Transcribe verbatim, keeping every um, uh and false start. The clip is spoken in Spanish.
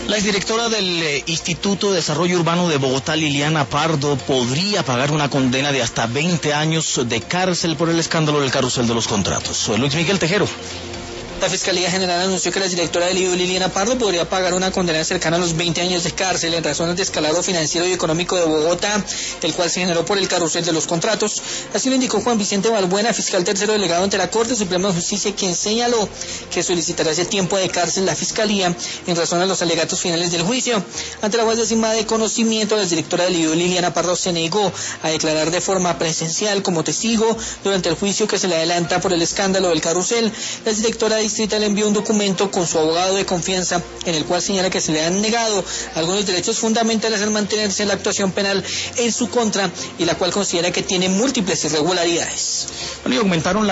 La exdirectora del eh, Instituto de Desarrollo Urbano de Bogotá, Liliana Pardo, podría pagar una condena de hasta veinte años de cárcel por el escándalo del carrusel de los contratos. Soy Luis Miguel Tejero. La Fiscalía General anunció que la directora del I U, Liliana Pardo, podría pagar una condena cercana a los veinte años de cárcel en razón del descalabro financiero y económico de Bogotá, el cual se generó por el carrusel de los contratos. Así lo indicó Juan Vicente Balbuena, fiscal tercero delegado ante la Corte Suprema de Justicia, quien señaló que solicitará ese tiempo de cárcel la Fiscalía en razón a los alegatos finales del juicio. Ante la guardia de conocimiento, la directora del I U, Liliana Pardo, se negó a declarar de forma presencial como testigo durante el juicio que se le adelanta por el escándalo del carrusel. La directora distrital le envió un documento con su abogado de confianza en el cual señala que se le han negado algunos derechos fundamentales al mantenerse en la actuación penal en su contra y la cual considera que tiene múltiples irregularidades. Bueno, y aumentaron la